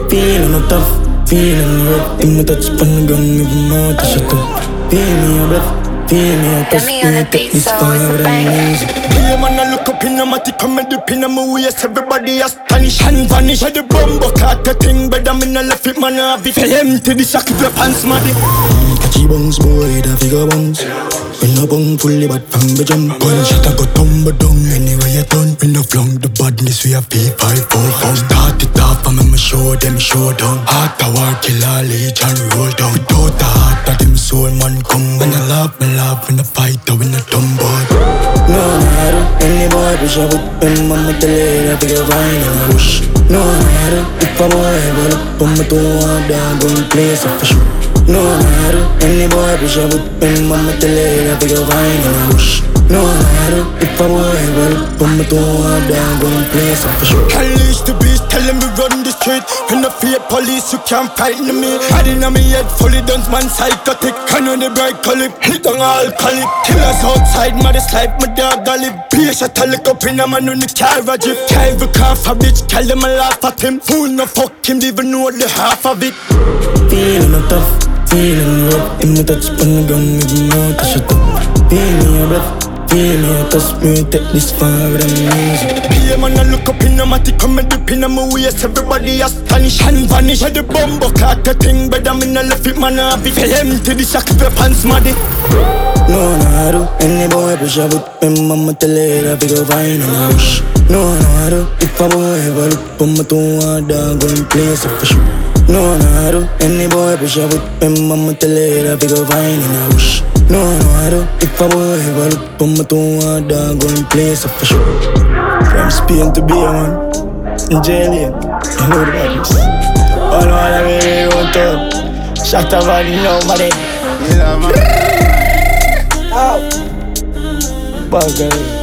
Feeling no tough, feeling rough. In my touch pan the gun, give me more to shut up. Feel me your breath, feel me your touch. Me take this far than music. Yeah, man, I look up in a matic, come and dip in a waist. Everybody astonish and vanish. At the bumbo cut the thing, but I'm in a left it, man. I have it empty, the sack of your pants, maddy. Catchy bones, boy, the figure bones. When I bung fully bad from the jump. Gunshot I go tumble down anyway you done. When I flung the badness we have P544. Start it off and I'ma show them show down. Heart a war killer legion roll down. Without the heart of them soul man come. When I laugh when I fight or when I tumble. No matter any boy push up with them I'ma tell you that figure fine and I wish. No matter if a boy ever up on my toe I'm down going place for sure. No matter any boy push up with them I'ma tell you that figure fine and I wish. No matter if a boy ever up on my toe I'm down going place for sure. Unleash the beast, tell them we run the street. When I fear police, you can't fight me. I didn't know me head fully done, man psychotic. I know the bright collie, hit on alcoholic. Killers outside, mother's life, my dog a live. Bitch, I tell look up in a man on the carriage. Can't even cough a bitch, tell them I laugh at him. Fool no fuck him, even know the half of it. Feeling no tough, feeling rough. In my touch pan the gun, give me more to shut up. Feel me your breath, feel me your touch. Me take this far than music. Yeah, man, I look up in a matic, come and dip in a waist. Everybody astonish and vanish. At the bumbo cut the thing, but I'm in a left it, man. I have it empty, the sack of your pants, maddy. No, I do. Any boy push up with them, I'ma tell you that figure fine and I wish. No, I do. If a boy ever up on my toe, I'm down going place for sure. No, I do. Any boy push up with them, I'ma tell you that figure fine and I wish. No, I do. If a boy ever up on my toe, I'm down going place for sure. From Spain to Bay, man. In jail, you know the badness. All I really want to shut up and nobody. Yeah, man. Bugger.